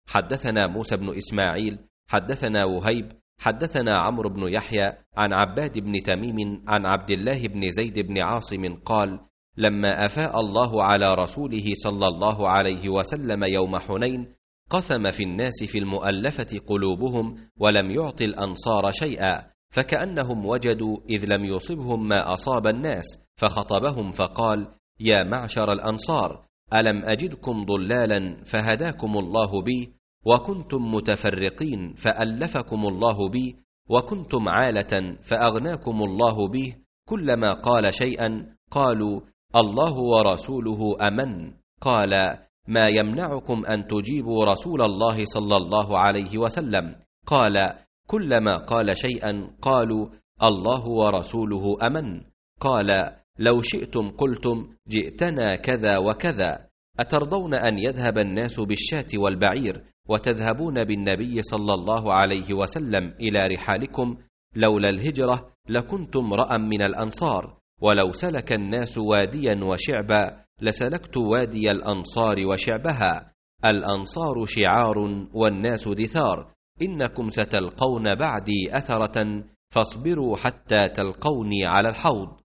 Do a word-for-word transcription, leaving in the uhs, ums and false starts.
حدثنا موسى بن إسماعيل حدثنا وهيب حدثنا عمرو بن يحيى عن عباد بن تميم عن عبد الله بن زيد بن عاصم قال: لما أفاء الله على رسوله صلى الله عليه وسلم يوم حنين قسم في الناس في المؤلفة قلوبهم ولم يعط الأنصار شيئا، فكأنهم وجدوا إذ لم يصبهم ما أصاب الناس، فخطبهم فقال: يا معشر الأنصار، ألم أجدكم ضلالا فهداكم الله بي، وكنتم متفرقين فألفكم الله بي، وكنتم عالة فأغناكم الله به، كلما قال شيئا قالوا: الله ورسوله أمن. قال: ما يمنعكم أن تجيبوا رسول الله صلى الله عليه وسلم؟ قال: كلما قال شيئا قالوا: الله ورسوله أمن. قال: لو شئتم قلتم: جئتنا كذا وكذا. أترضون أن يذهب الناس بالشاة والبعير وتذهبون بالنبي صلى الله عليه وسلم إلى رحالكم؟ لولا الهجرة لكنتم امرأ من الأنصار، ولو سلك الناس واديا وشعبا لسلكت وادي الأنصار وشعبها. الأنصار شعار والناس دثار، إنكم ستلقون بعدي أثرة، فاصبروا حتى تلقوني على الحوض.